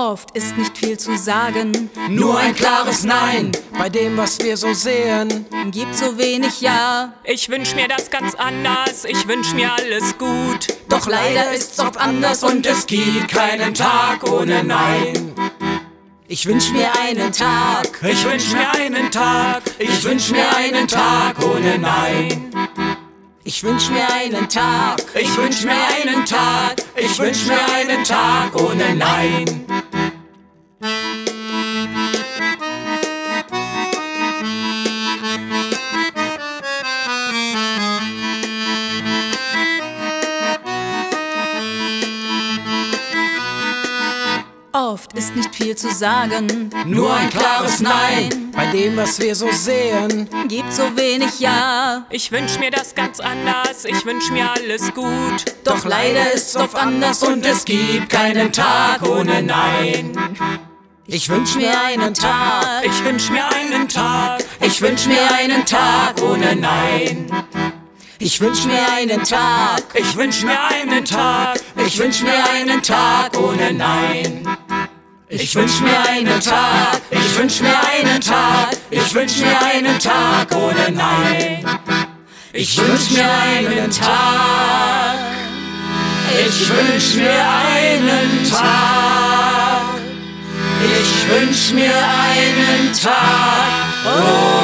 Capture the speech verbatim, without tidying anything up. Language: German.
Oft ist nicht viel zu sagen, nur ein klares Nein bei dem, was wir so sehen. Gibt so wenig Ja. Ich wünsch mir das ganz anders, ich wünsch mir alles gut. Doch leider ist's oft anders Und es gibt keinen Tag ohne Nein. Ich wünsch mir einen Tag, Ich wünsch mir einen Tag, ich wünsch mir einen Tag ohne Nein. ich wünsch mir einen Tag, Ich wünsch mir einen Tag, ich wünsch mir einen Tag ohne Nein. Oft ist nicht viel zu sagen, Nur ein klares Nein bei dem, was wir so sehen. Gibt so wenig Ja. Ich wünsch mir das ganz anders, ich wünsch mir alles gut. Doch leider ist's oft anders Und es gibt keinen Tag ohne Nein. Ich wünsch mir einen Tag, Ich wünsch mir einen Tag, Ich wünsch mir einen Tag ohne Nein. ich wünsch mir einen Tag, ich wünsch mir einen Tag, Ich wünsch mir einen Tag ohne Nein. Ich wünsch mir einen Tag, ich wünsch mir einen Tag, ich wünsch mir einen Tag ohne Nein. Ich wünsch mir einen Tag, ich wünsch mir einen Tag, ich wünsch mir einen Tag ohne